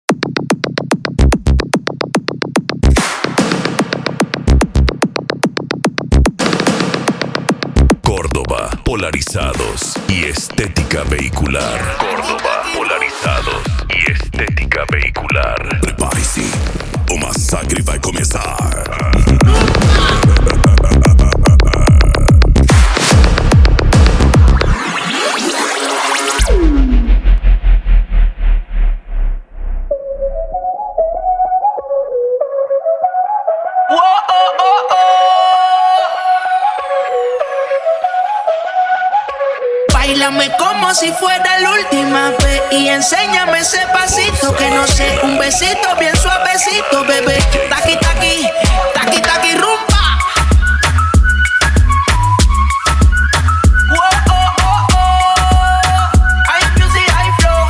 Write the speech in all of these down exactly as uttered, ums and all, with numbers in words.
Córdoba, polarizados y estética vehicular. Córdoba, polarizados y estética vehicular. Prepare-se, o massacre vai começar. Báilame como si fuera la última vez y enséñame ese pasito que no sé, un besito bien suavecito, bebé. Taqui taqui, taqui taqui rumba. Whoa, oh, oh, oh. Hay music, hay flows.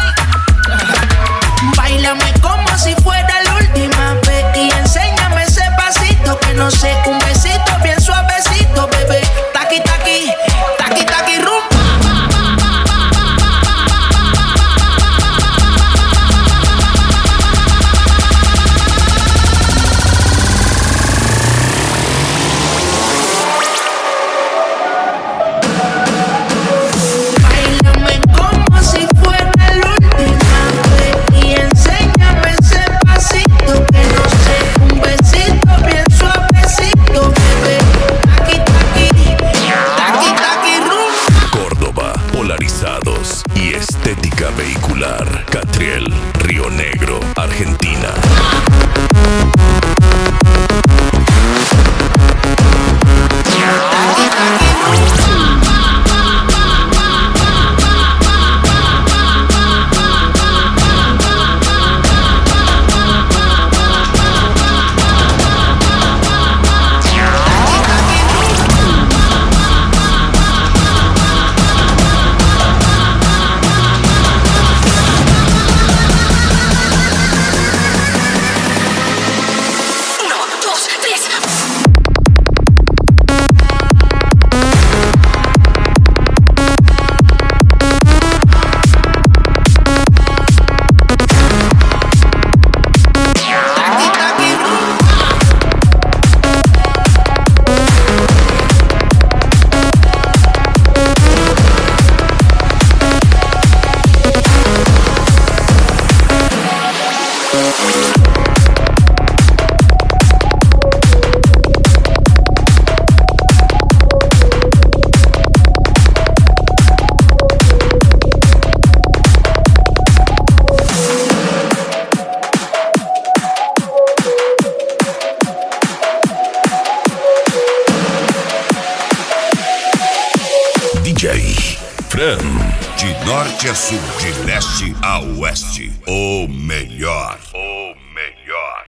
Báilame como si fuera la última vez y enséñame ese pasito que no sé, un besito bien suavecito, bebé. Taqui taqui, taqui taqui rumba. Y estética vehicular. Catriel, Río Negro, Argentina. D J Fran. De norte a sul, de leste a oeste, o melhor.